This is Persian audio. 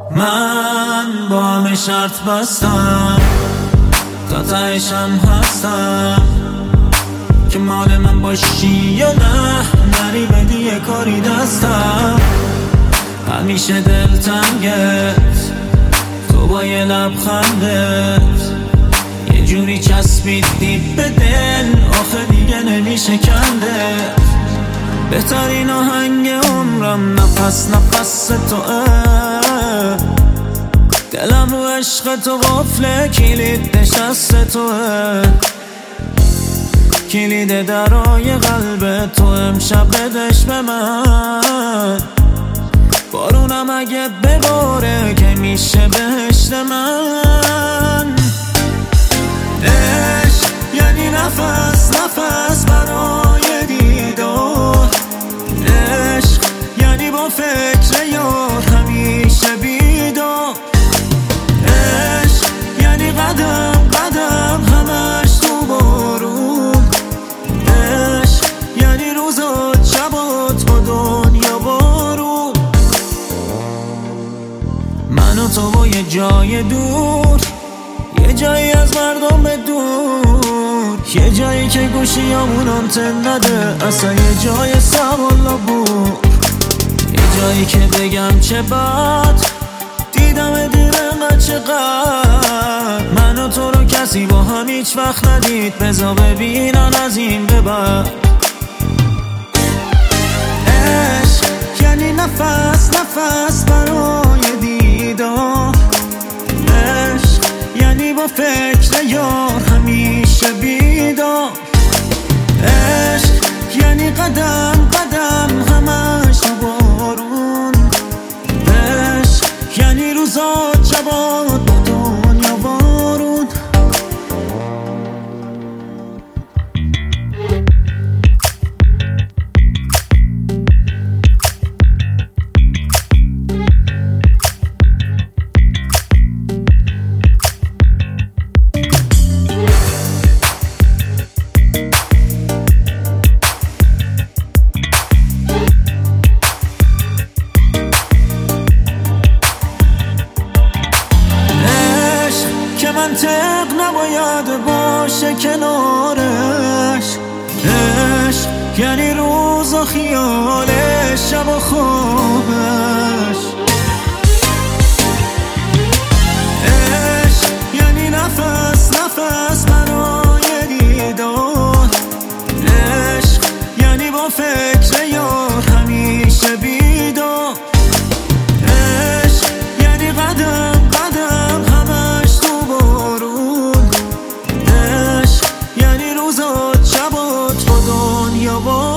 من با همه شرط بستم، تا تهشم هستم که مال من باشی یا نه، نری بدی یه کاری دستم. همیشه دلتنگت تو با یه لبخندت یه جوری چسبیدی به دل، آخه دیگه نمیشه کندت. بهترین آهنگ عمرم نفس نفس توه، دلم رو عشق تو قفله، کلید نشست توه، کلید درای قلب تو امشب بدش به من. بارونم اگه بباره که میشه بهشت من. عشق یعنی نفس نفس برای دیدار، عشق یعنی با فکر یار همیشه بیدار، عشق یعنی قدم قدم همش تو بارون، عشق یعنی روزات شبات با دنیا بارون. من و تو با یه جای دور، یه جایی از مردم به دور، یه جایی که گوشیامون آنتن نده، اصلا یه جای سوالا بود، یه جایی که بگم چه بد دیدم دیر انقدر چقدر. من و تو رو کسی با هم هیچ وقت ندید، بذار ببینن از این به بعد. عشق یعنی نفس نفس برای دیدار، عشق یعنی با فکر یار همیشه بیدار، عشق یعنی قدم قدم همش بارون، عشق یعنی روزات شبات با دنیا بارون. منطق نباید باشه کنارش، عشق یعنی روز و خیالش شب و خوابش، عشق یعنی نفس نفس برای دیدار، عشق یعنی با فکر یار همیشه بیدار، عشق یعنی قدم قدم همش تو بارون، عشق یعنی روزات شبات با دنیا بارون.